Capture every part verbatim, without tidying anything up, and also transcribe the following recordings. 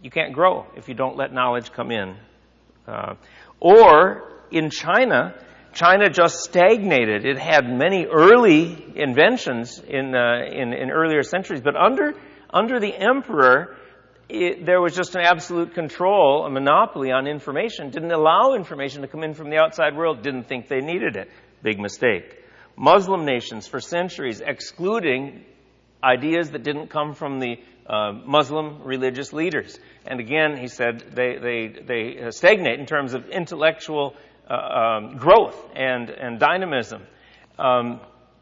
You can't grow if you don't let knowledge come in. Uh, or in China, China just stagnated. It had many early inventions in uh, in, in earlier centuries, but under under the emperor, it, there was just an absolute control, a monopoly on information. Didn't allow information to come in from the outside world. Didn't think they needed it. Big mistake. Muslim nations for centuries excluding ideas that didn't come from the uh, Muslim religious leaders. And again, he said they they they stagnate in terms of intellectual uh, um, growth and and dynamism. Um,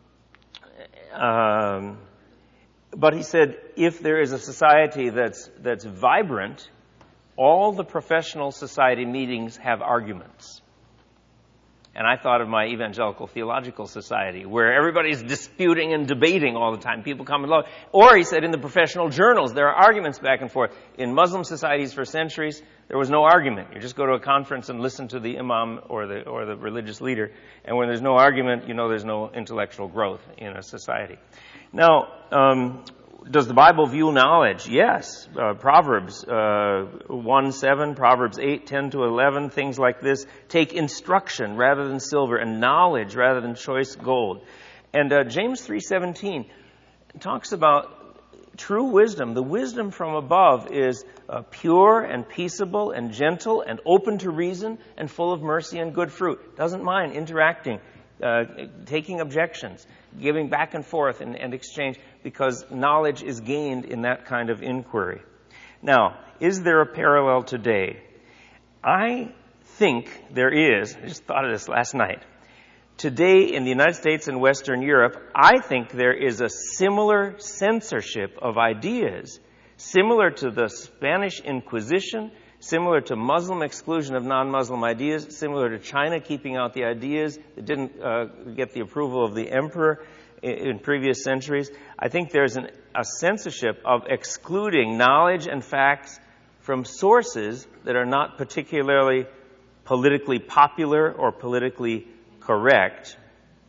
um, but he said if there is a society that's that's vibrant, all the professional society meetings have arguments. And I thought of my evangelical theological society, where everybody's disputing and debating all the time. People come and love. Or, he said, in the professional journals, there are arguments back and forth. In Muslim societies for centuries, there was no argument. You just go to a conference and listen to the imam or the or the religious leader. And when there's no argument, you know there's no intellectual growth in a society. Now, um, does the Bible view knowledge? Yes. Uh, Proverbs uh, one seven, Proverbs eight ten to eleven, things like this. Take instruction rather than silver, and knowledge rather than choice gold. And uh, James three seventeen talks about true wisdom. The wisdom from above is uh, pure and peaceable and gentle and open to reason and full of mercy and good fruit. Doesn't mind interacting, uh, taking objections, giving back and forth and, and exchange, because knowledge is gained in that kind of inquiry. Now, is there a parallel today? I think there is. I just thought of this last night. Today in the United States and Western Europe, I think there is a similar censorship of ideas, similar to the Spanish Inquisition, similar to Muslim exclusion of non-Muslim ideas, similar to China keeping out the ideas that didn't uh, get the approval of the emperor in, in previous centuries. I think there's an, a censorship of excluding knowledge and facts from sources that are not particularly politically popular or politically correct.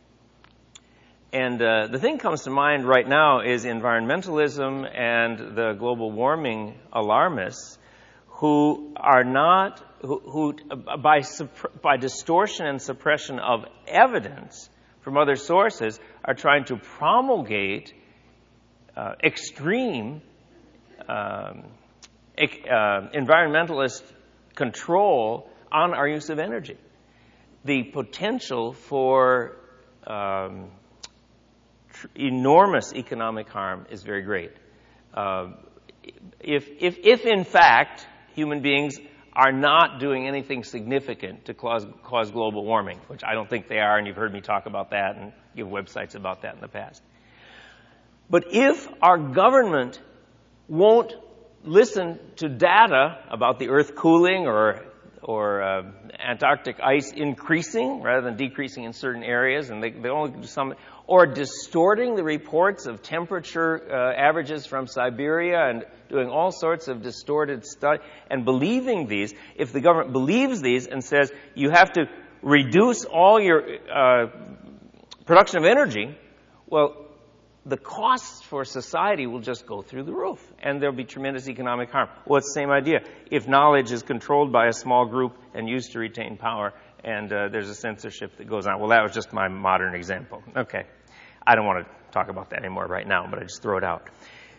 And uh, the thing comes to mind right now is environmentalism and the global warming alarmists, who are not, who, who by, by distortion and suppression of evidence from other sources, are trying to promulgate uh, extreme um, uh, environmentalist control on our use of energy. The potential for um, tr- enormous economic harm is very great. Uh, if, if, if in fact human beings are not doing anything significant to cause, cause global warming, which I don't think they are, and you've heard me talk about that and give websites about that in the past. But if our government won't listen to data about the Earth cooling or or uh, Antarctic ice increasing rather than decreasing in certain areas, and they, they only do some, or distorting the reports of temperature uh, averages from Siberia and doing all sorts of distorted stuff, and believing these, if the government believes these and says you have to reduce all your uh, production of energy, well, the costs for society will just go through the roof, and there'll be tremendous economic harm. Well, it's the same idea. If knowledge is controlled by a small group and used to retain power, and uh, there's a censorship that goes on. Well, that was just my modern example. Okay. I don't want to talk about that anymore right now, but I just throw it out.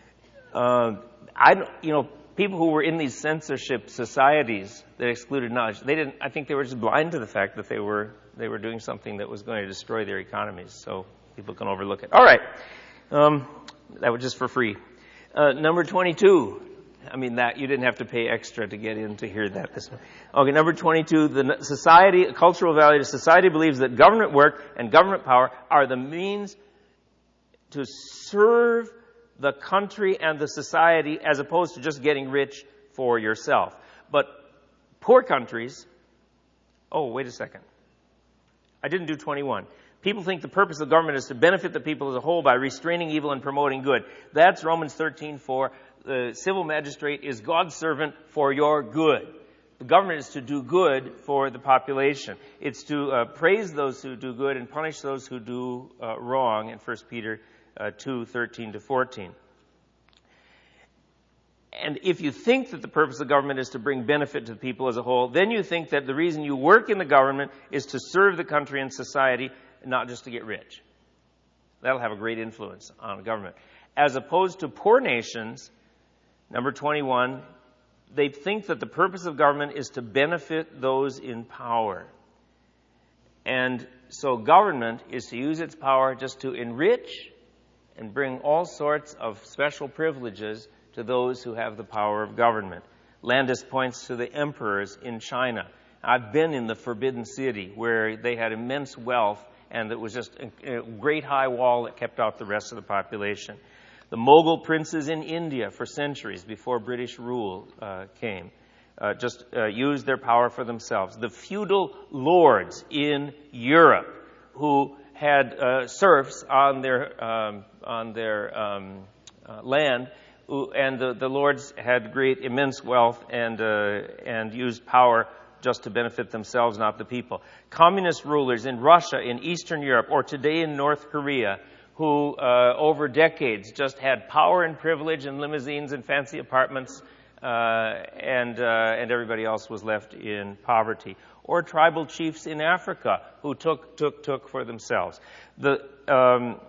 Uh, I, you know, people who were in these censorship societies that excluded knowledge, they didn't, I think they were just blind to the fact that they were, they were doing something that was going to destroy their economies, so people can overlook it. All right. Um, that was just for free. Uh, number twenty-two. I mean, that you didn't have to pay extra to get in to hear that. This one. Okay, number twenty-two. The society, cultural value. Society believes that government work and government power are the means to serve the country and the society, as opposed to just getting rich for yourself. But poor countries. Oh, wait a second. I didn't do twenty-one. People think the purpose of government is to benefit the people as a whole by restraining evil and promoting good. That's Romans thirteen four. The civil magistrate is God's servant for your good. The government is to do good for the population. It's to uh, praise those who do good and punish those who do uh, wrong in First Peter uh, two thirteen to fourteen. And if you think that the purpose of government is to bring benefit to the people as a whole, then you think that the reason you work in the government is to serve the country and society, not just to get rich. That'll have a great influence on government. As opposed to poor nations, number twenty-one, they think that the purpose of government is to benefit those in power. And so government is to use its power just to enrich and bring all sorts of special privileges to those who have the power of government. Landis points to the emperors in China. I've been in the Forbidden City where they had immense wealth and it was just a great high wall that kept out the rest of the population. The Mughal princes in India for centuries before British rule uh, came uh, just uh, used their power for themselves. The feudal lords in Europe who had uh, serfs on their um, on their um, uh, land, and the, the lords had great immense wealth and uh, and used power just to benefit themselves, not the people. Communist rulers in Russia, in Eastern Europe, or today in North Korea, who uh, over decades just had power and privilege and limousines and fancy apartments, uh, and uh, and everybody else was left in poverty. Or tribal chiefs in Africa who took took took for themselves. The um,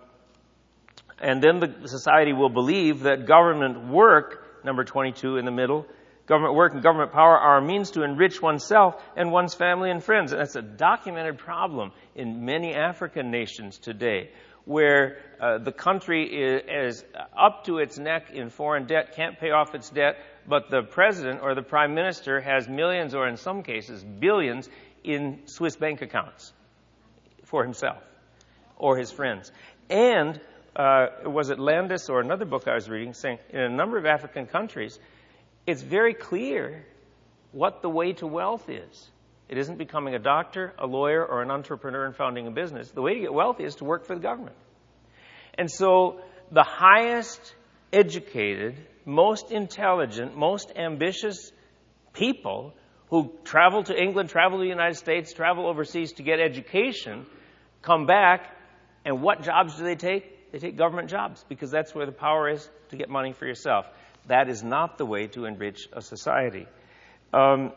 and then the society will believe that government work, number twenty-two in the middle, government work and government power are a means to enrich oneself and one's family and friends. And that's a documented problem in many African nations today, where uh, the country is, is up to its neck in foreign debt, can't pay off its debt, but the president or the prime minister has millions, or in some cases billions, in Swiss bank accounts for himself or his friends. And uh, was it Landis or another book I was reading saying in a number of African countries, it's very clear what the way to wealth is. It isn't becoming a doctor, a lawyer, or an entrepreneur and founding a business. The way to get wealthy is to work for the government. And so the highest educated, most intelligent, most ambitious people who travel to England, travel to the United States, travel overseas to get education, come back, and what jobs do they take? They take government jobs, because that's where the power is to get money for yourself. That is not the way to enrich a society. Um,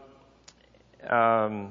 um,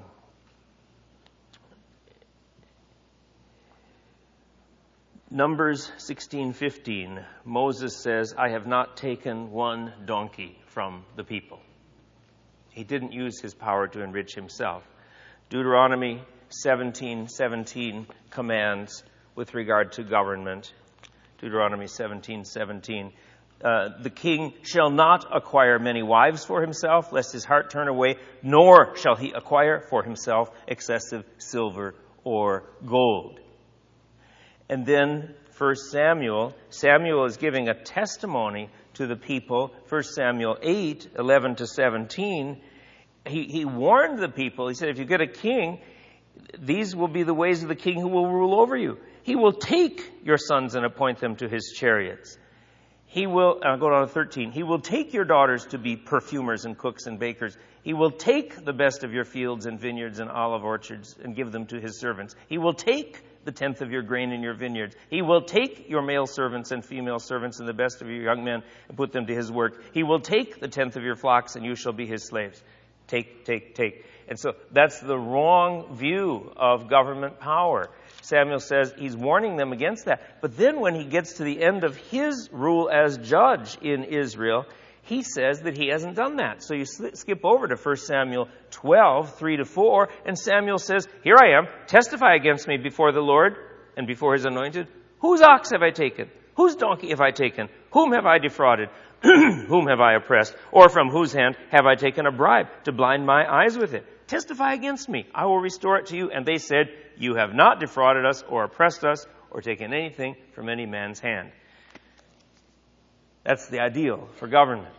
Numbers sixteen fifteen, Moses says, I have not taken one donkey from the people. He didn't use his power to enrich himself. Deuteronomy seventeen seventeen commands with regard to government. Deuteronomy seventeen seventeen. Uh, the king shall not acquire many wives for himself, lest his heart turn away, nor shall he acquire for himself excessive silver or gold. And then First Samuel, Samuel is giving a testimony to the people. First Samuel eight, eleven to seventeen, he, he warned the people. He said, if you get a king, these will be the ways of the king who will rule over you. He will take your sons and appoint them to his chariots. He will, I'll go down to thirteen, he will take your daughters to be perfumers and cooks and bakers. He will take the best of your fields and vineyards and olive orchards and give them to his servants. He will take the tenth of your grain in your vineyards. He will take your male servants and female servants and the best of your young men and put them to his work. He will take the tenth of your flocks, and you shall be his slaves. Take, take, take. And so that's the wrong view of government power. Samuel says he's warning them against that. But then when he gets to the end of his rule as judge in Israel, he says that he hasn't done that. So you skip over to First Samuel twelve, three to four, and Samuel says, here I am, testify against me before the Lord and before his anointed. Whose ox have I taken? Whose donkey have I taken? Whom have I defrauded? Whom have I oppressed? Or from whose hand have I taken a bribe to blind my eyes with it? Testify against me. I will restore it to you. And they said, you have not defrauded us or oppressed us or taken anything from any man's hand. That's the ideal for government.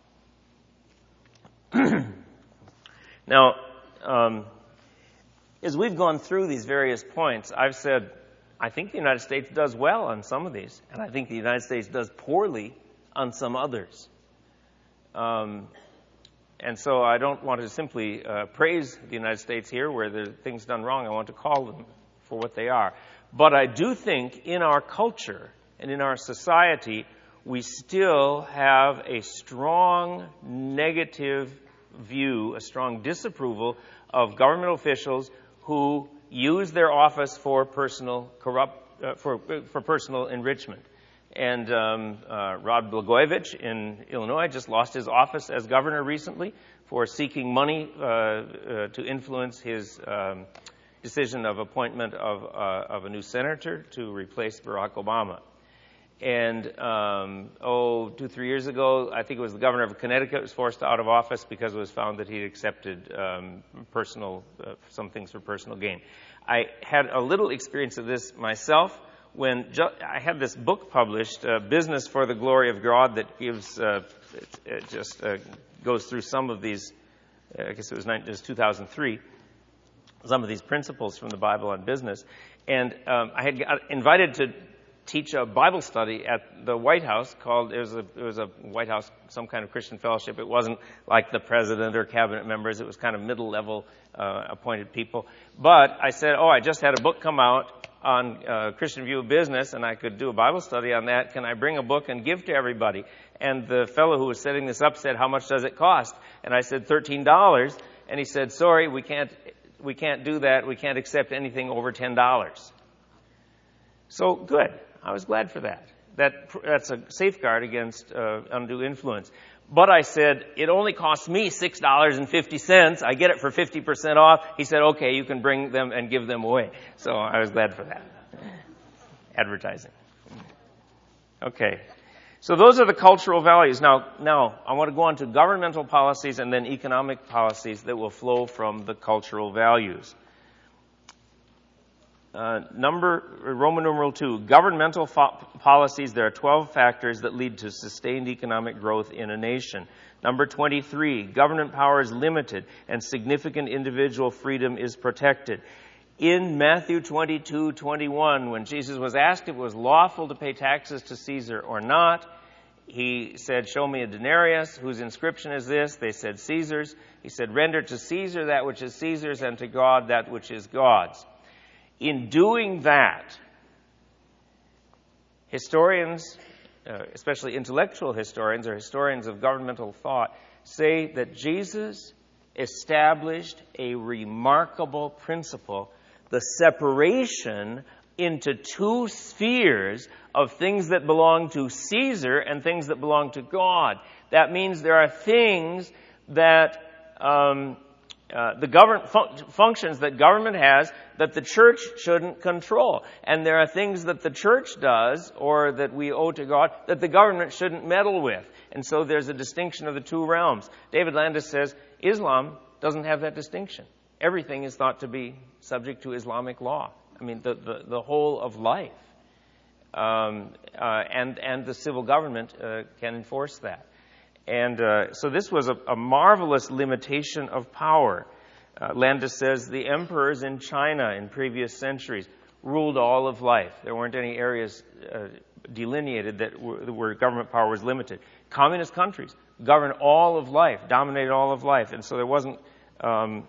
Now, um, as we've gone through these various points, I've said, I think the United States does well on some of these, and I think the United States does poorly on some others. Um, and so I don't want to simply uh, praise the United States here where there are things done wrong. I want to call them for what they are. But I do think in our culture and in our society, we still have a strong negative view, a strong disapproval of government officials who use their office for personal corrupt, uh, for for personal enrichment. And um, uh, Rod Blagojevich in Illinois just lost his office as governor recently for seeking money uh, uh, to influence his um, decision of appointment of uh, of a new senator to replace Barack Obama. And, um, oh, two, three years ago, I think it was the governor of Connecticut was forced out of office because it was found that he'd accepted um, personal, uh, some things for personal gain. I had a little experience of this myself when ju- I had this book published, uh, Business for the Glory of God, that gives, uh, it, it just uh, goes through some of these, uh, I guess it was, it was two thousand three, some of these principles from the Bible on business. And um, I had got invited to teach a Bible study at the White House called, it was a, it was a White House, some kind of Christian fellowship. It wasn't like the president or cabinet members. It was kind of middle-level uh, appointed people. But I said, oh, I just had a book come out on uh, Christian view of business, and I could do a Bible study on that. Can I bring a book and give to everybody? And the fellow who was setting this up said, how much does it cost? And I said, thirteen dollars. And he said, sorry, we can't, we can't do that. We can't accept anything over ten dollars. So good. I was glad for that. That that's a safeguard against uh, undue influence. But I said, it only costs me six dollars and fifty cents. I get it for fifty percent off. He said, okay, you can bring them and give them away. So I was glad for that. Advertising. Okay. So those are the cultural values. Now, now I want to go on to governmental policies and then economic policies that will flow from the cultural values. Uh, number Roman numeral two, governmental fo- policies. There are twelve factors that lead to sustained economic growth in a nation. Number twenty-three, government power is limited and significant individual freedom is protected. In Matthew twenty-two twenty-one, when Jesus was asked if it was lawful to pay taxes to Caesar or not, he said, show me a denarius. Whose inscription is this? They said, Caesar's. He said, render to Caesar that which is Caesar's and to God that which is God's. In doing that, historians, uh, especially intellectual historians or historians of governmental thought, say that Jesus established a remarkable principle, the separation into two spheres of things that belong to Caesar and things that belong to God. That means there are things that um, uh, the government fun- functions that government has that the church shouldn't control. And there are things that the church does or that we owe to God that the government shouldn't meddle with. And so there's a distinction of the two realms. David Landis says Islam doesn't have that distinction. Everything is thought to be subject to Islamic law. I mean, the, the, the whole of life. Um, uh, and, and the civil government uh, can enforce that. And uh, so this was a, a marvelous limitation of power. Uh, Landis says the emperors in China in previous centuries ruled all of life. There weren't any areas uh, delineated that were, where government power was limited. Communist countries governed all of life, dominated all of life, and so there wasn't um,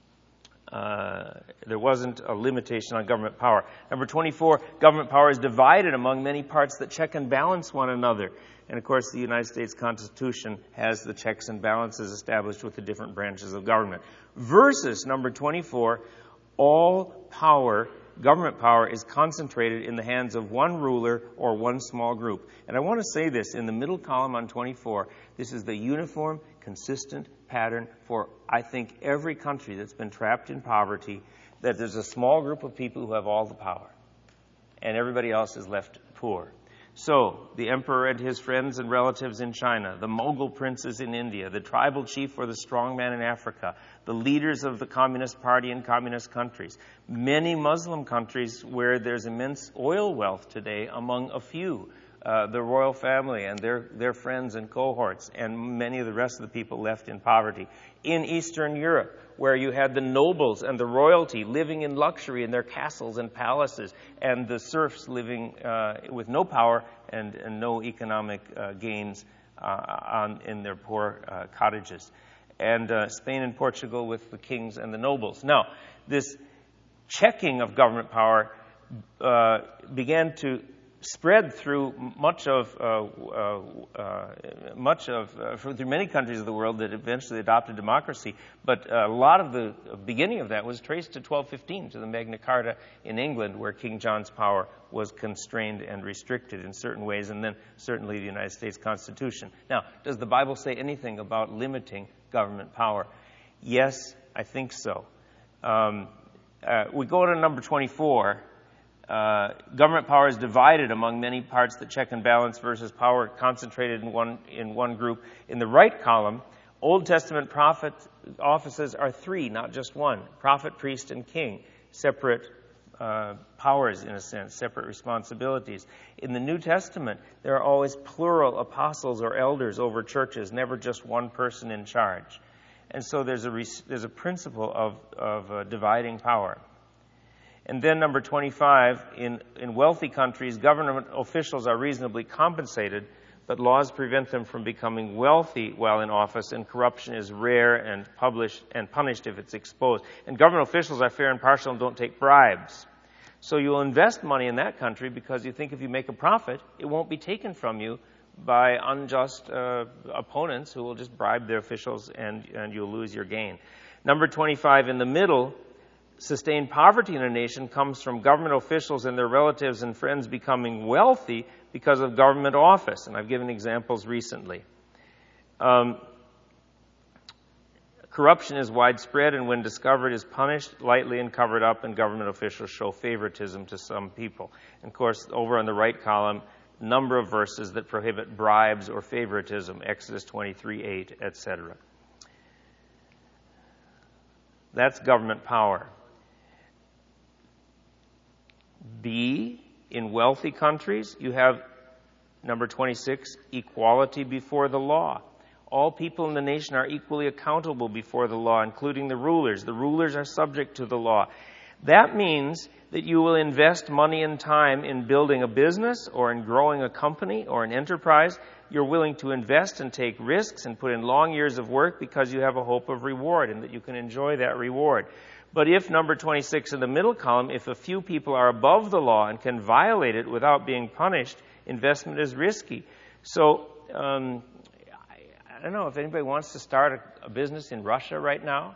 uh, there wasn't a limitation on government power. Number twenty-four, government power is divided among many parts that check and balance one another. And, of course, the United States Constitution has the checks and balances established with the different branches of government. Versus number twenty-four, all power, government power, is concentrated in the hands of one ruler or one small group. And I want to say this, in the middle column on twenty-four, this is the uniform, consistent pattern for, I think, every country that's been trapped in poverty, that there's a small group of people who have all the power, and everybody else is left poor. So, the emperor and his friends and relatives in China, the Mughal princes in India, the tribal chief or the strongman in Africa, the leaders of the Communist Party in communist countries, many Muslim countries where there's immense oil wealth today among a few, uh, the royal family and their, their friends and cohorts, and many of the rest of the people left in poverty. In Eastern Europe, where you had the nobles and the royalty living in luxury in their castles and palaces, and the serfs living uh, with no power and, and no economic uh, gains uh, on, in their poor uh, cottages. And uh, Spain and Portugal with the kings and the nobles. Now, this checking of government power uh, began to spread through much of uh, uh, uh, much of uh, through many countries of the world that eventually adopted democracy. But a lot of the beginning of that was traced to twelve fifteen, to the Magna Carta in England, where King John's power was constrained and restricted in certain ways, and then certainly the United States Constitution. Now, does the Bible say anything about limiting government power? Yes, I think so. Um, uh, we go to number twenty-four. Uh, government power is divided among many parts that check and balance versus power concentrated in one in one group. In the right column, Old Testament prophet offices are three, not just one: prophet, priest, and king. Separate uh, powers, in a sense, separate responsibilities. In the New Testament, there are always plural apostles or elders over churches, never just one person in charge. And so there's a there's a principle of of uh, dividing power. And then number twenty-five, in, in wealthy countries, government officials are reasonably compensated, but laws prevent them from becoming wealthy while in office, and corruption is rare and published and punished if it's exposed. And government officials are fair and partial and don't take bribes. So you'll invest money in that country because you think if you make a profit, it won't be taken from you by unjust uh, opponents who will just bribe their officials, and, and you'll lose your gain. Number twenty-five, in the middle, sustained poverty in a nation comes from government officials and their relatives and friends becoming wealthy because of government office. And I've given examples recently. Um, corruption is widespread, and when discovered is punished lightly and covered up, and government officials show favoritism to some people. And of course, over on the right column, number of verses that prohibit bribes or favoritism, Exodus twenty-three eight, et cetera. That's government power. B, in wealthy countries, you have, number twenty-six, equality before the law. All people in the nation are equally accountable before the law, including the rulers. The rulers are subject to the law. That means that you will invest money and time in building a business or in growing a company or an enterprise. You're willing to invest and take risks and put in long years of work because you have a hope of reward and that you can enjoy that reward. But if, number twenty-six in the middle column, if a few people are above the law and can violate it without being punished, investment is risky. So, um, I, I don't know if anybody wants to start a, a business in Russia right now.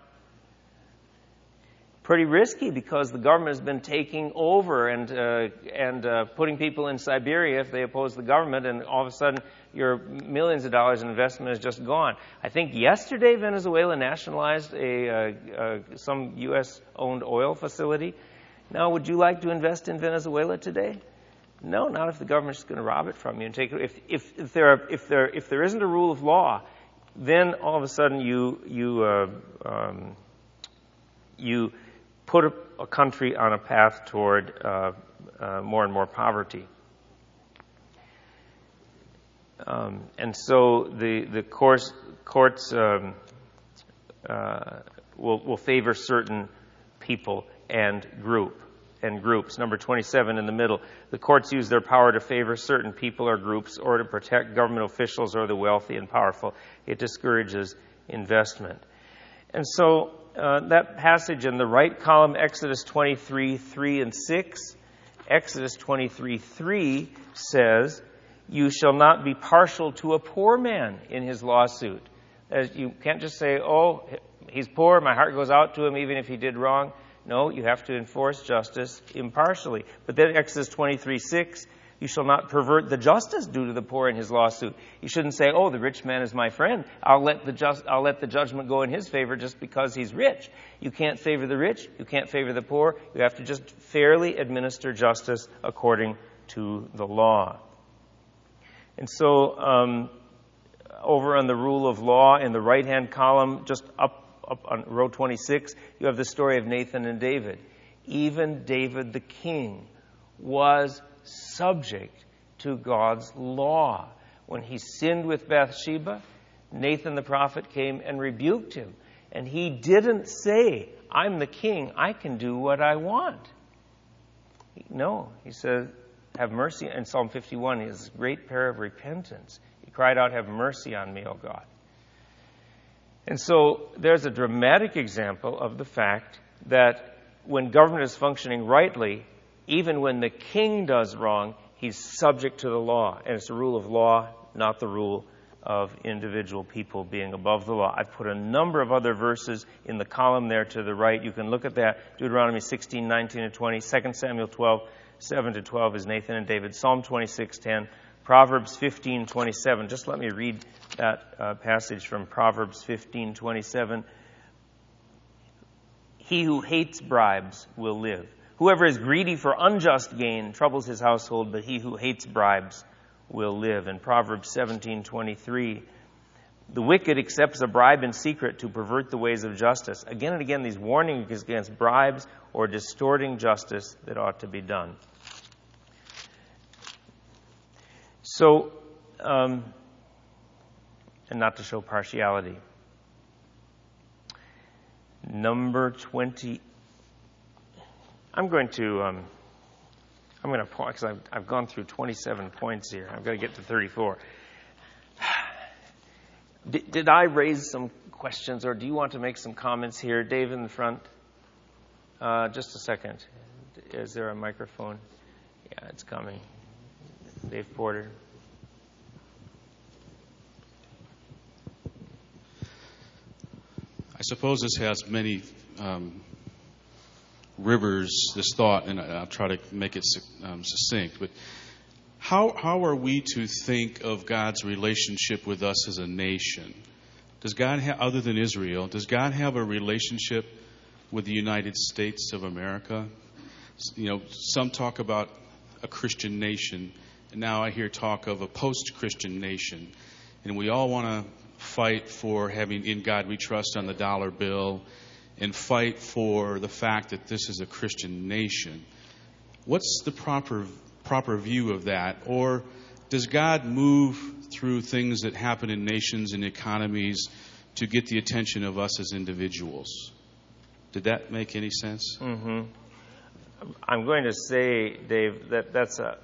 Pretty risky because the government has been taking over and uh, and uh, putting people in Siberia if they oppose the government, and all of a sudden your millions of dollars in investment is just gone. I think yesterday Venezuela nationalized a uh, uh, some U S owned oil facility. Now, would you like to invest in Venezuela today? No, not if the government's going to rob it from you and take it. If if if there are, if there if there isn't a rule of law, then all of a sudden you you uh, um, you put a, a country on a path toward uh, uh, more and more poverty. Um, and so the the course, courts um, uh, will will favor certain people and group and groups. Number twenty-seven in the middle, the courts use their power to favor certain people or groups or to protect government officials or the wealthy and powerful. It discourages investment. And so uh, that passage in the right column, Exodus twenty-three three and six, Exodus twenty-three three says, "You shall not be partial to a poor man in his lawsuit." As you can't just say, "Oh, he's poor, my heart goes out to him even if he did wrong." No, you have to enforce justice impartially. But then Exodus twenty-three six, "You shall not pervert the justice due to the poor in his lawsuit." You shouldn't say, "Oh, the rich man is my friend. I'll let the just I'll let the judgment go in his favor just because he's rich." You can't favor the rich. You can't favor the poor. You have to just fairly administer justice according to the law. And so, um, over on the rule of law in the right-hand column, just up up on row twenty-six, you have the story of Nathan and David. Even David the king was subject to God's law. When he sinned with Bathsheba, Nathan the prophet came and rebuked him. And he didn't say, "I'm the king, I can do what I want." No, he said, "Have mercy." In Psalm fifty-one, he has this great prayer of repentance. He cried out, "Have mercy on me, O God." And so there's a dramatic example of the fact that when government is functioning rightly, even when the king does wrong, He's subject to the law, and it's the rule of law, not the rule of individual people being above the law. I've put a number of other verses in the column there to the right. You can look at that. Deuteronomy sixteen, nineteen, and twenty. Second Samuel twelve, seven to twelve is Nathan and David. Psalm twenty-six, ten. Proverbs fifteen, twenty-seven. Just let me read that uh, passage from Proverbs fifteen, twenty-seven. He who hates bribes will live. Whoever is greedy for unjust gain troubles his household, but he who hates bribes will live. In Proverbs seventeen, twenty-three, the wicked accepts a bribe in secret to pervert the ways of justice. Again and again, these warnings against bribes or distorting justice that ought to be done. So, um, and not to show partiality. Number twenty. I'm going to, um, I'm going to pause because I've, I've gone through twenty-seven points here. I've got to get to thirty-four. Did, did I raise some questions, or do you want to make some comments here? Dave in the front. Uh, just a second. Is there a microphone? Yeah, it's coming. Dave Porter. I suppose this has many um, rivers, this thought, and I'll try to make it um, succinct. But how how are we to think of God's relationship with us as a nation? Does God have, other than Israel, does God have a relationship with the United States of America? You know, some talk about a Christian nation, and now I hear talk of a post-Christian nation, and we all want to fight for having "In God We Trust" on the dollar bill, and fight for the fact that this is a Christian nation. What's the proper proper view of that? Or does God move through things that happen in nations and economies to get the attention of us as individuals? Did that make any sense? Mm-hmm. I'm going to say, Dave, that that's a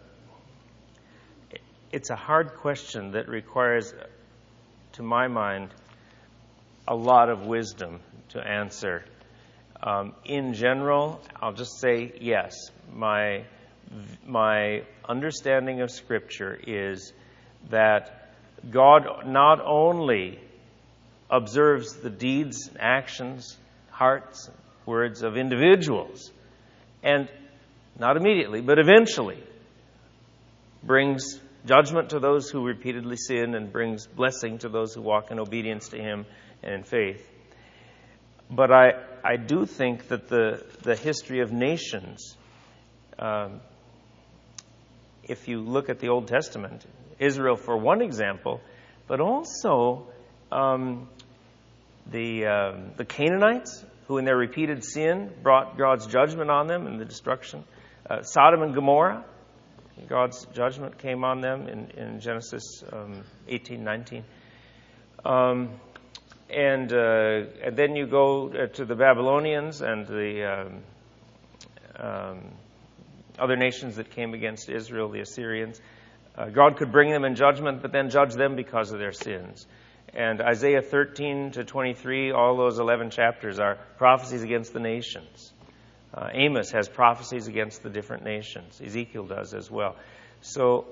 it's a hard question that requires, to my mind, a lot of wisdom to answer. Um, in general, I'll just say yes. My my understanding of Scripture is that God not only observes the deeds, actions, hearts, words of individuals, and not immediately, but eventually brings judgment to those who repeatedly sin and brings blessing to those who walk in obedience to Him and in faith. But I, I do think that the, the history of nations, um, if you look at the Old Testament, Israel for one example, but also um, the uh, the Canaanites, who in their repeated sin brought God's judgment on them and the destruction. Uh, Sodom and Gomorrah, God's judgment came on them in, in Genesis um, eighteen, nineteen. Um, and, uh, and then you go to the Babylonians and the um, um, other nations that came against Israel, the Assyrians. Uh, God could bring them in judgment, but then judge them because of their sins. And Isaiah thirteen to twenty-three, all those eleven chapters are prophecies against the nations. Uh, Amos has prophecies against the different nations. Ezekiel does as well. So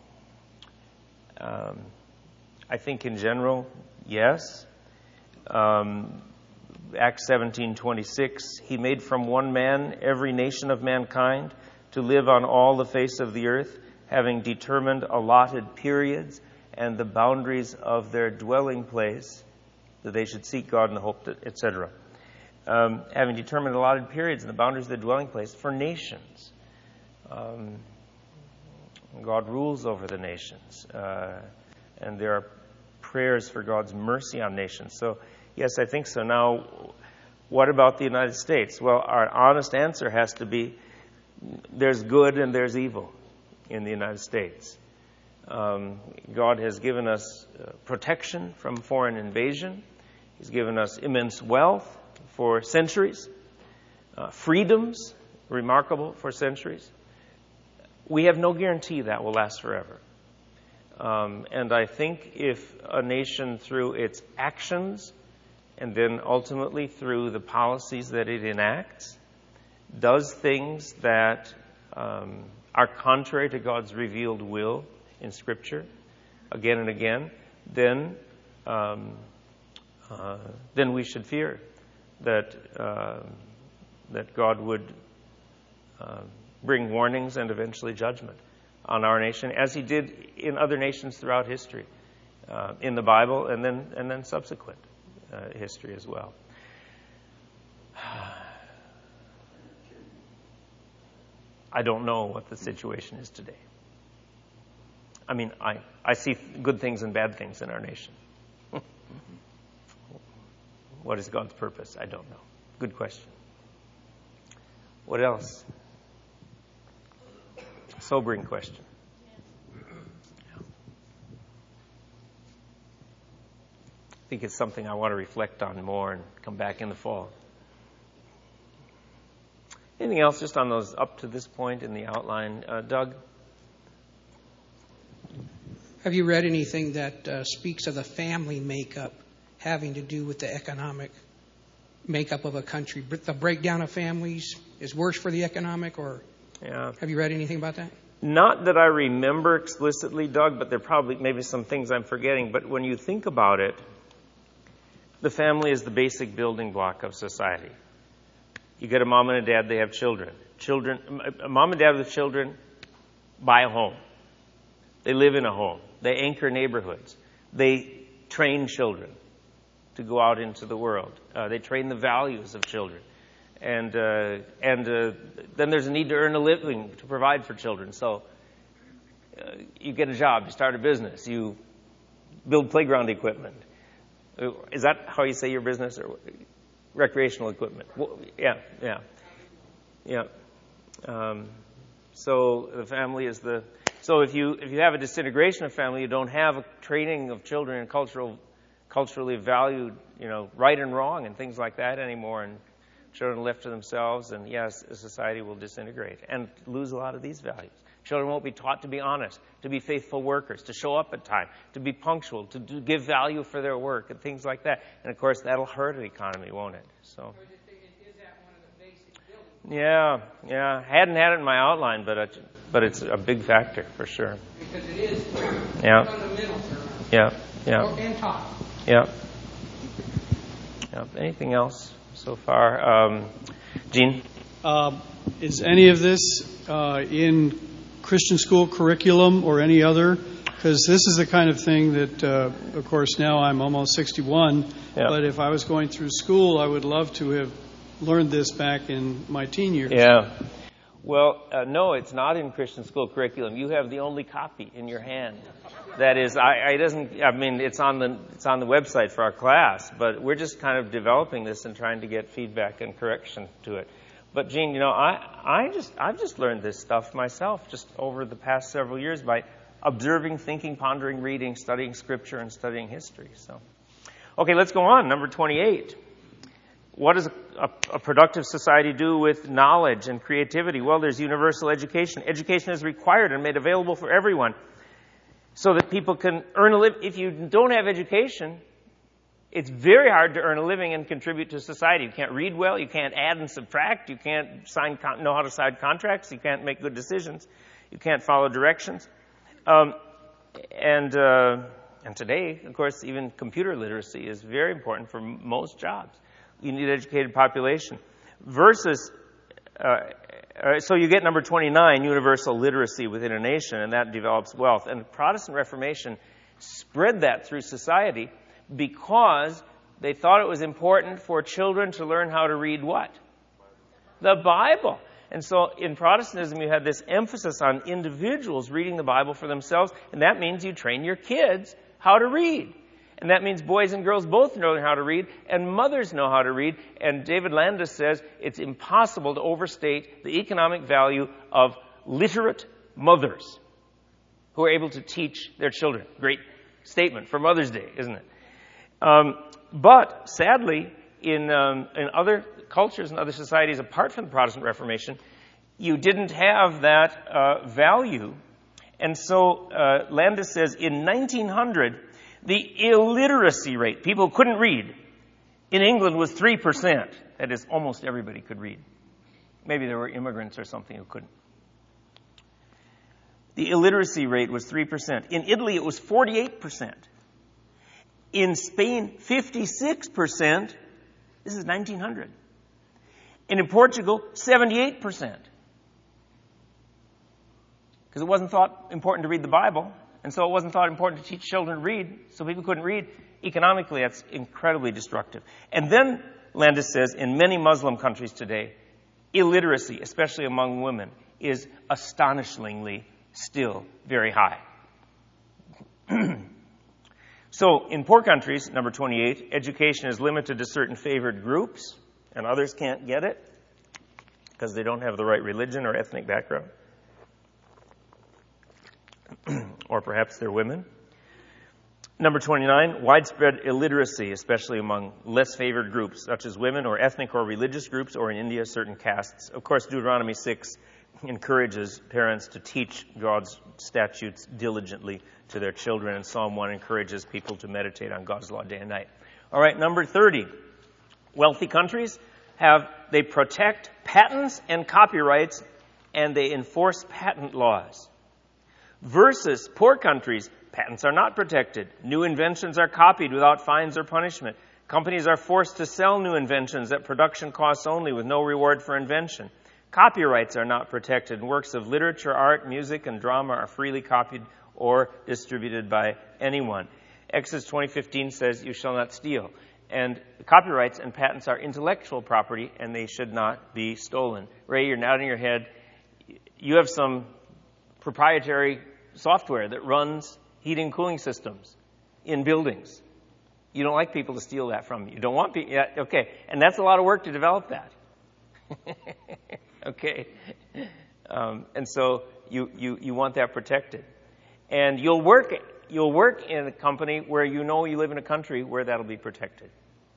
um, I think in general, yes. Um, Acts seventeen twenty-six, He made from one man every nation of mankind to live on all the face of the earth, having determined allotted periods and the boundaries of their dwelling place, that they should seek God in the hope, that, et cetera. Um, having determined allotted periods and the boundaries of their dwelling place for nations. Um, God rules over the nations, uh, and there are prayers for God's mercy on nations. So, yes, I think so. Now, what about the United States? Well, our honest answer has to be there's good and there's evil in the United States. Um, God has given us uh, protection from foreign invasion. He's given us immense wealth for centuries, uh, freedoms remarkable for centuries. We have no guarantee that will last forever. Um, and I think if a nation, through its actions and then ultimately through the policies that it enacts, does things that um, are contrary to God's revealed will in Scripture again and again, then um, uh, then we should fear that uh, that God would uh, bring warnings and eventually judgment on our nation, as He did in other nations throughout history, uh, in the Bible, and then and then subsequent uh, history as well. I don't know what the situation is today. I mean, I, I see good things and bad things in our nation. What is God's purpose? I don't know. Good question. What else? Sobering question. I think it's something I want to reflect on more and come back in the fall. Anything else just on those up to this point in the outline? Uh, Doug? Have you read anything that uh, speaks of the family makeup having to do with the economic makeup of a country? The breakdown of families is worse for the economic, or yeah. Have you read anything about that? Not that I remember explicitly, Doug, but there are probably maybe some things I'm forgetting. But when you think about it, the family is the basic building block of society. You get a mom and a dad, they have children. Children, a mom and dad with children buy a home. They live in a home. They anchor neighborhoods. They train children to go out into the world. Uh, they train the values of children. And uh, and uh, then there's a need to earn a living to provide for children. So uh, you get a job, you start a business, you build playground equipment. Is that how you say your business? Or recreational equipment. Well, yeah, yeah, yeah. Um, so the family is the. So if you if you have a disintegration of family, you don't have a training of children in cultural, culturally valued, you know, right and wrong and things like that anymore, and children left to themselves, and yes, a society will disintegrate and lose a lot of these values. Children won't be taught to be honest, to be faithful workers, to show up at time, to be punctual, to do, give value for their work, and things like that. And, of course, that'll hurt an economy, won't it? So. Yeah, yeah. Hadn't had it in my outline, but it, but it's a big factor for sure. Because it is yeah. fundamental. Yeah, yeah. And taught. Yeah. Yeah. Anything else so far? Um, Gene? Uh, is any of this uh, in Christian school curriculum or any other? Because this is the kind of thing that, uh, of course, now I'm almost sixty-one, yeah. But if I was going through school, I would love to have learned this back in my teen years. Yeah. Well, uh, no, it's not in Christian school curriculum. You have the only copy in your hand. That is, I, I doesn't. I mean, it's on the it's on the website for our class, but we're just kind of developing this and trying to get feedback and correction to it. But Gene, you know, I I just I've just learned this stuff myself just over the past several years by observing, thinking, pondering, reading, studying Scripture, and studying history. So, okay, let's go on. Number twenty-eight. What does a, a, a productive society do with knowledge and creativity? Well, there's universal education. Education is required and made available for everyone so that people can earn a living. If you don't have education, it's very hard to earn a living and contribute to society. You can't read well. You can't add and subtract. You can't sign con- know how to sign contracts. You can't make good decisions. You can't follow directions. Um, and uh, and today, of course, even computer literacy is very important for m- most jobs. You need an educated population. Versus, uh, uh, so you get number twenty-nine, universal literacy within a nation, and that develops wealth. And the Protestant Reformation spread that through society because they thought it was important for children to learn how to read what? The Bible. And so in Protestantism, you had this emphasis on individuals reading the Bible for themselves, and that means you train your kids how to read. And that means boys and girls both know how to read, and mothers know how to read. And David Landis says it's impossible to overstate the economic value of literate mothers who are able to teach their children. Great statement for Mother's Day, isn't it? Um, but sadly, in um, in other cultures and other societies apart from the Protestant Reformation, you didn't have that uh, value. And so uh, Landis says in nineteen hundred, the illiteracy rate, people who couldn't read, in England was three percent. That is, almost everybody could read. Maybe there were immigrants or something who couldn't. The illiteracy rate was three percent. In Italy, it was forty-eight percent. In Spain, fifty-six percent. This is nineteen hundred. And in Portugal, seventy-eight percent. Because it wasn't thought important to read the Bible, and so it wasn't thought important to teach children to read, so people couldn't read. Economically, that's incredibly destructive. And then Landis says, in many Muslim countries today, illiteracy, especially among women, is astonishingly still very high. So, in poor countries, number twenty-eight, education is limited to certain favored groups, and others can't get it because they don't have the right religion or ethnic background. Or perhaps they're women. Number twenty-nine, widespread illiteracy, especially among less favored groups, such as women or ethnic or religious groups, or in India, certain castes. Of course, Deuteronomy six encourages parents to teach God's statutes diligently to their children, and Psalm one encourages people to meditate on God's law day and night. All right, number thirty, wealthy countries have, they protect patents and copyrights, and they enforce patent laws. Versus poor countries, patents are not protected. New inventions are copied without fines or punishment. Companies are forced to sell new inventions at production costs only with no reward for invention. Copyrights are not protected, and works of literature, art, music, and drama are freely copied or distributed by anyone. Exodus twenty fifteen says, "You shall not steal." And copyrights and patents are intellectual property, and they should not be stolen. Ray, you're nodding your head. You have some proprietary software that runs heating and cooling systems in buildings. You don't like people to steal that from you. You don't want people, yeah, okay. And that's a lot of work to develop that. Okay. Um, and so you, you, you want that protected. And you'll work, you'll work in a company where you know you live in a country where that'll be protected.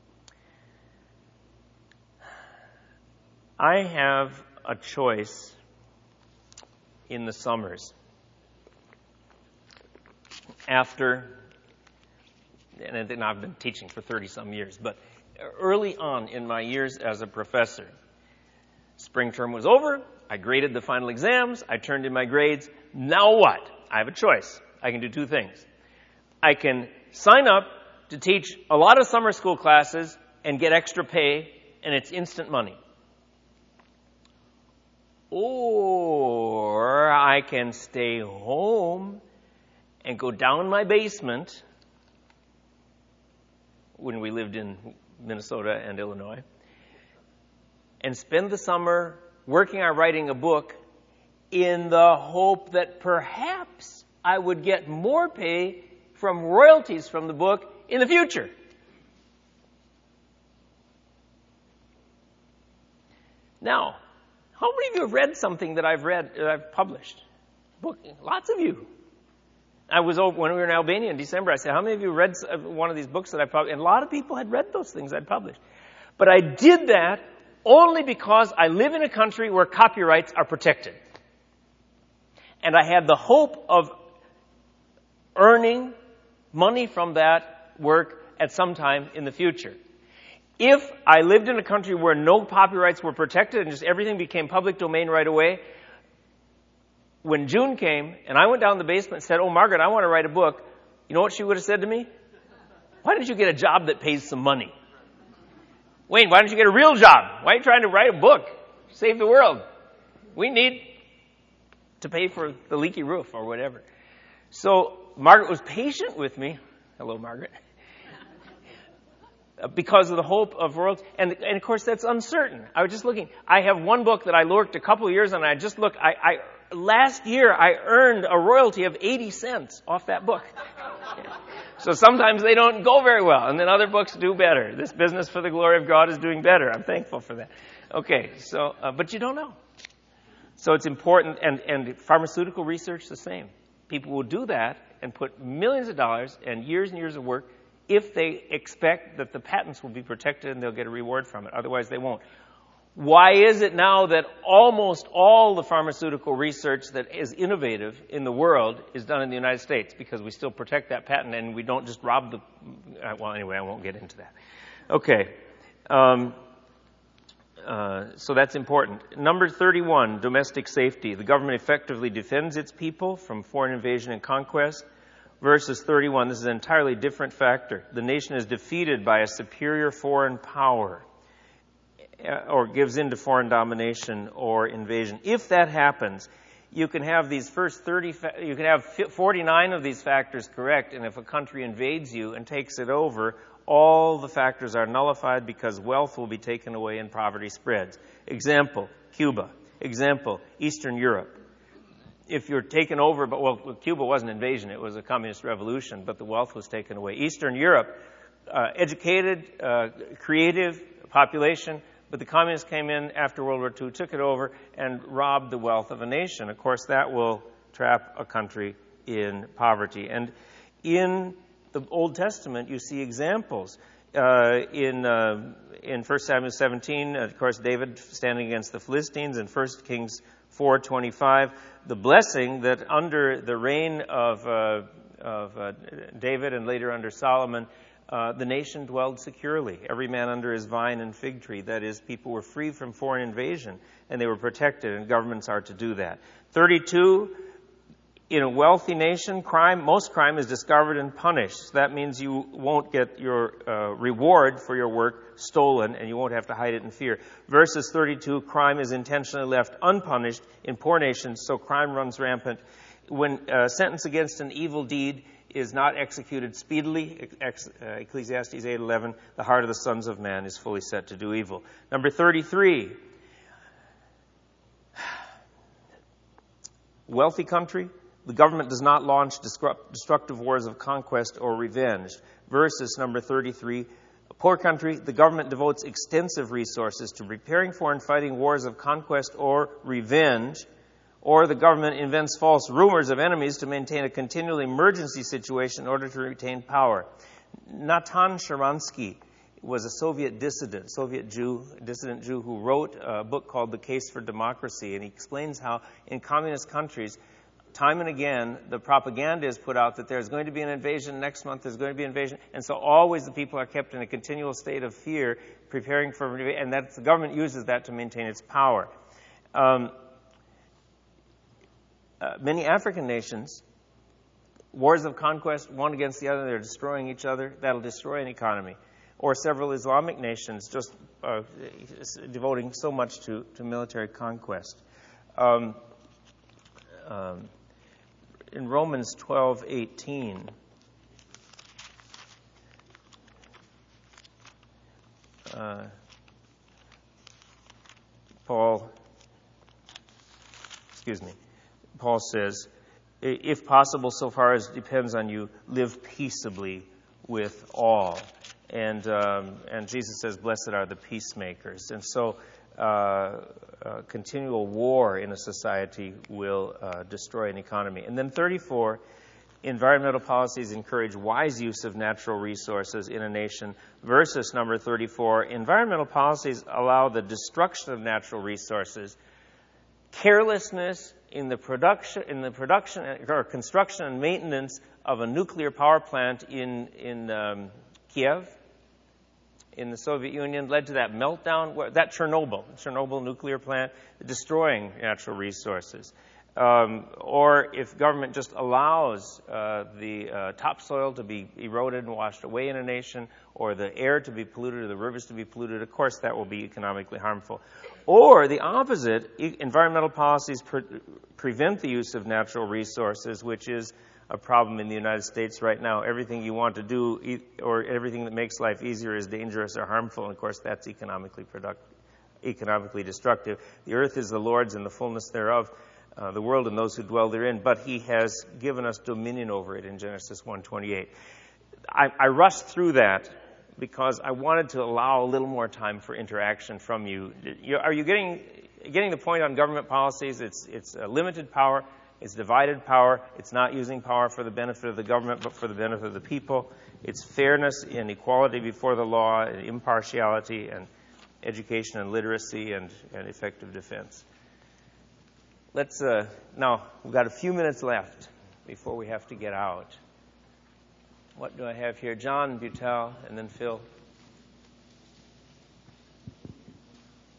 I have a choice in the summers after, and then I've been teaching for thirty-some years, but early on in my years as a professor, spring term was over, I graded the final exams, I turned in my grades. Now what? I have a choice. I can do two things. I can sign up to teach a lot of summer school classes and get extra pay, and it's instant money. Or I can stay home and go down my basement when we lived in Minnesota and Illinois and spend the summer working on writing a book in the hope that perhaps I would get more pay from royalties from the book in the future. Now, how many of you have read something that I've read, that I've published? Book, lots of you. I was over, when we were in Albania in December, I said, how many of you read one of these books that I published? And a lot of people had read those things I'd published. But I did that only because I live in a country where copyrights are protected. And I had the hope of earning money from that work at some time in the future. If I lived in a country where no copyrights were protected and just everything became public domain right away, when June came and I went down the basement and said, "Oh, Margaret, I want to write a book," you know what she would have said to me? "Why don't you get a job that pays some money? Wayne, why don't you get a real job? Why are you trying to write a book? Save the world. We need to pay for the leaky roof," or whatever. So Margaret was patient with me. Hello, Margaret. Because of the hope of royalty. And, and of course, that's uncertain. I was just looking. I have one book that I worked a couple of years on, and I just looked. I, I last year, I earned a royalty of eighty cents off that book. So sometimes they don't go very well, and then other books do better. This business for the glory of God is doing better. I'm thankful for that. Okay, so, uh, but you don't know. So it's important, and, and pharmaceutical research, the same. People will do that and put millions of dollars and years and years of work if they expect that the patents will be protected and they'll get a reward from it. Otherwise, they won't. Why is it now that almost all the pharmaceutical research that is innovative in the world is done in the United States? Because we still protect that patent and we don't just rob the... Well, anyway, I won't get into that. Okay. Um, Uh, so that's important. Number thirty-one, domestic safety. The government effectively defends its people from foreign invasion and conquest. Verses thirty-one, this is an entirely different factor. The nation is defeated by a superior foreign power or gives in to foreign domination or invasion. If that happens, you can have these first thirty, you can have forty-nine of these factors correct, and if a country invades you and takes it over, all the factors are nullified because wealth will be taken away and poverty spreads. Example, Cuba. Example, Eastern Europe. If you're taken over, but well, Cuba wasn't an invasion, it was a communist revolution, but the wealth was taken away. Eastern Europe, uh, educated, uh, creative population, but the communists came in after World War Two, took it over, and robbed the wealth of a nation. Of course, that will trap a country in poverty. And in the Old Testament, you see examples. Uh, in uh, in First Samuel seventeen, of course, David standing against the Philistines. In First Kings four twenty-five, the blessing that under the reign of, uh, of uh, David and later under Solomon, uh, the nation dwelled securely, every man under his vine and fig tree. That is, people were free from foreign invasion, and they were protected, and governments are to do that. thirty-two, in a wealthy nation, crime, most crime is discovered and punished. That means you won't get your uh, reward for your work stolen, and you won't have to hide it in fear. Verses thirty-two, crime is intentionally left unpunished in poor nations, so crime runs rampant. When a sentence against an evil deed is not executed speedily, ex, uh, Ecclesiastes eight eleven, the heart of the sons of man is fully set to do evil. Number thirty-three, wealthy country, the government does not launch destructive wars of conquest or revenge. Verses number thirty-three, a poor country, the government devotes extensive resources to preparing for and fighting wars of conquest or revenge, or the government invents false rumors of enemies to maintain a continual emergency situation in order to retain power. Natan Sharansky was a Soviet dissident, Soviet Jew, dissident Jew, who wrote a book called The Case for Democracy, and he explains how in communist countries, time and again, the propaganda is put out that there's going to be an invasion next month, there's going to be an invasion, and so always the people are kept in a continual state of fear, preparing for, and that the government uses that to maintain its power. Um, uh, many African nations, wars of conquest, one against the other, they're destroying each other, that'll destroy an economy. Or several Islamic nations just uh, devoting so much to, to military conquest. Um, um, In Romans twelve eighteen, uh, Paul, excuse me, Paul says, if possible, so far as depends on you, live peaceably with all. And um, and Jesus says, blessed are the peacemakers. And so uh, uh, continual war in a society will uh, destroy an economy. And then thirty-four, environmental policies encourage wise use of natural resources in a nation. Versus number thirty-four, environmental policies allow the destruction of natural resources. Carelessness in the production, in the production or construction and maintenance of a nuclear power plant in in um, Kiev, in the Soviet Union, led to that meltdown, that Chernobyl, Chernobyl nuclear plant, destroying natural resources. Um, or if government just allows uh, the uh, topsoil to be eroded and washed away in a nation, or the air to be polluted, or the rivers to be polluted, of course that will be economically harmful. Or the opposite, e- environmental policies pre- prevent the use of natural resources, which is a problem in the United States right now. Everything you want to do, or everything that makes life easier, is dangerous or harmful, and of course that's economically productive, economically destructive. The earth is the Lord's and the fullness thereof, uh, the world and those who dwell therein, but he has given us dominion over it in Genesis one twenty-eight. I, I rushed through that because I wanted to allow a little more time for interaction from you. Are you getting getting the point on government policies? It's it's a limited power. It's divided power. It's not using power for the benefit of the government, but for the benefit of the people. It's fairness and equality before the law, and impartiality, and education and literacy, and, and effective defense. Let's, uh, now, we've got a few minutes left before we have to get out. What do I have here? John Butel, and then Phil.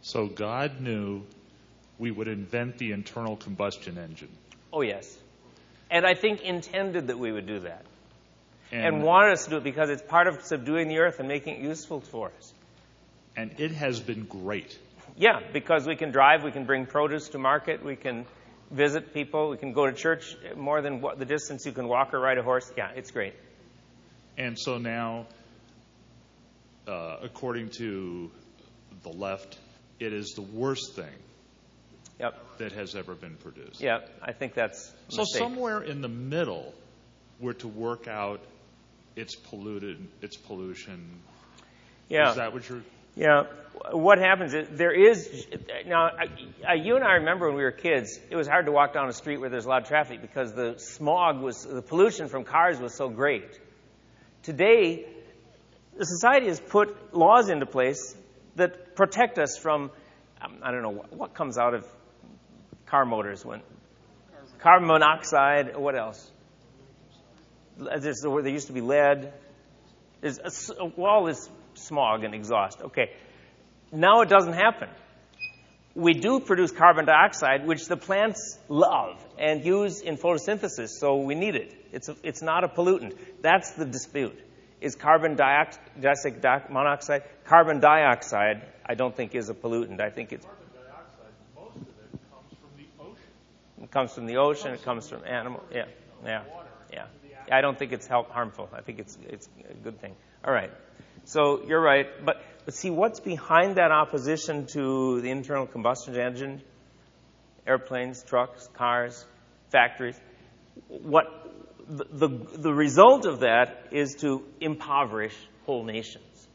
So God knew we would invent the internal combustion engine. Oh, yes. And I think intended that we would do that. And, and wanted us to do it because it's part of subduing the earth and making it useful for us. And it has been great. Yeah, because we can drive, we can bring produce to market, we can visit people, we can go to church more than what the distance you can walk or ride a horse. Yeah, it's great. And so now, uh, according to the left, it is the worst thing yep. that has ever been produced. Yeah, I think that's a So mistake. somewhere in the middle, we're to work out its polluted, its pollution. Yeah. Is that what you're... Yeah. What happens is there is now. I, you and I remember when we were kids, it was hard to walk down a street where there's a lot of traffic because the smog was, the pollution from cars was so great. Today, the society has put laws into place that protect us from, um, I don't know what, what comes out of car motors when carbon monoxide. What else? There's, there used to be lead. There's a, well, all this smog and exhaust. Okay. Now it doesn't happen. We do produce carbon dioxide, which the plants love and use in photosynthesis, so we need it. It's a, it's not a pollutant. That's the dispute. Is carbon dioxide, monoxide? Carbon dioxide, I don't think is a pollutant. I think it's... Carbon dioxide, most of it comes from the ocean. It comes from the ocean. It comes from animal. Yeah, yeah, yeah. I don't think it's help, harmful. I think it's it's a good thing. All right. So you're right. But, but see, what's behind that opposition to the internal combustion engine? Airplanes, trucks, cars, factories. What the, the, the result of that is to impoverish whole nations.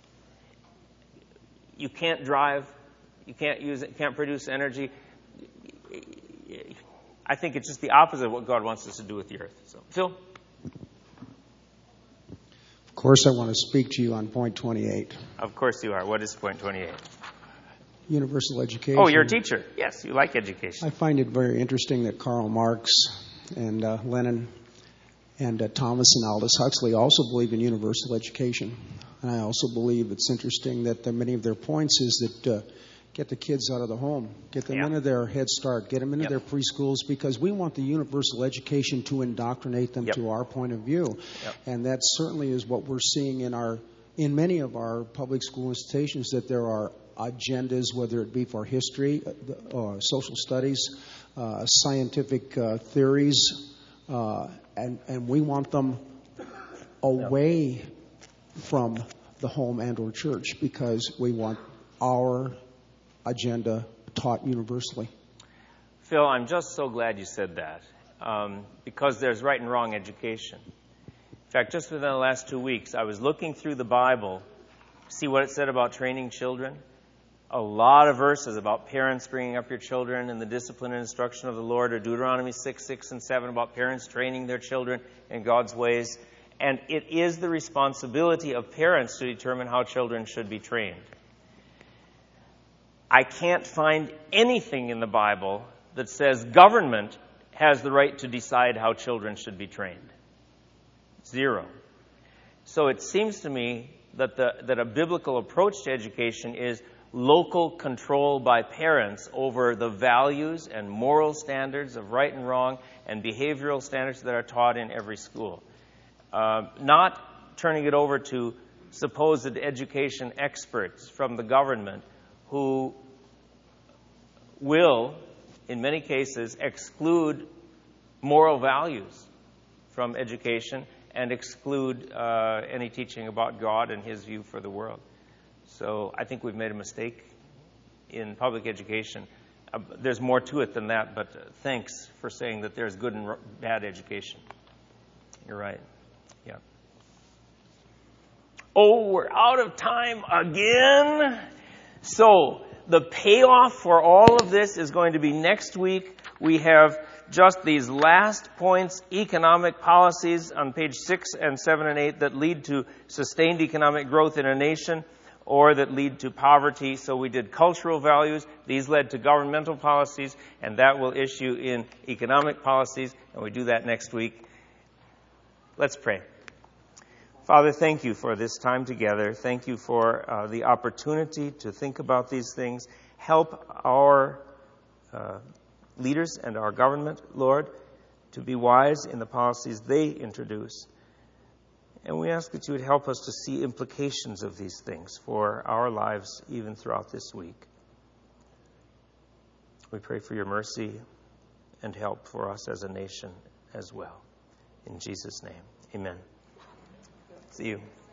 You can't drive. You can't use it. Can't produce energy. I think it's just the opposite of what God wants us to do with the earth. So, Phil? Of course, I want to speak to you on point twenty-eight. Of course you are. What is point twenty-eight? Universal education. Oh, you're a teacher. Yes, you like education. I find it very interesting that Karl Marx and uh, Lenin and uh, Thomas and Aldous Huxley also believe in universal education. And I also believe it's interesting that the, many of their points is that uh, get the kids out of the home, get them yeah. into their Head Start, get them into yep. their preschools, because we want the universal education to indoctrinate them yep. to our point of view. Yep. And that certainly is what we're seeing in our in many of our public school institutions, that there are agendas, whether it be for history, uh, social studies, uh, scientific uh, theories, uh, and, and we want them away yep. from the home and or church, because we want our agenda taught universally. Phil, I'm just so glad you said that, um, because there's right and wrong education. In fact, just within the last two weeks, I was looking through the Bible, see what it said about training children. A lot of verses about parents bringing up your children in the discipline and instruction of the Lord, or Deuteronomy six, six, and seven about parents training their children in God's ways. And it is the responsibility of parents to determine how children should be trained. I can't find anything in the Bible that says government has the right to decide how children should be trained. Zero. So it seems to me that the that a biblical approach to education is local control by parents over the values and moral standards of right and wrong and behavioral standards that are taught in every school. Uh, not turning it over to supposed education experts from the government who will, in many cases, exclude moral values from education and exclude uh, any teaching about God and His view for the world. So I think we've made a mistake in public education. Uh, there's more to it than that, but uh, thanks for saying that there's good and r- bad education. You're right. Yeah. Oh, we're out of time again. So the payoff for all of this is going to be next week. We have just these last points, economic policies on page six and seven and eight that lead to sustained economic growth in a nation or that lead to poverty. So we did cultural values. These led to governmental policies, and that will issue in economic policies, and we do that next week. Let's pray. Father, thank you for this time together. Thank you for uh, the opportunity to think about these things. Help our uh, leaders and our government, Lord, to be wise in the policies they introduce. And we ask that you would help us to see implications of these things for our lives even throughout this week. We pray for your mercy and help for us as a nation as well. In Jesus' name, amen. See you.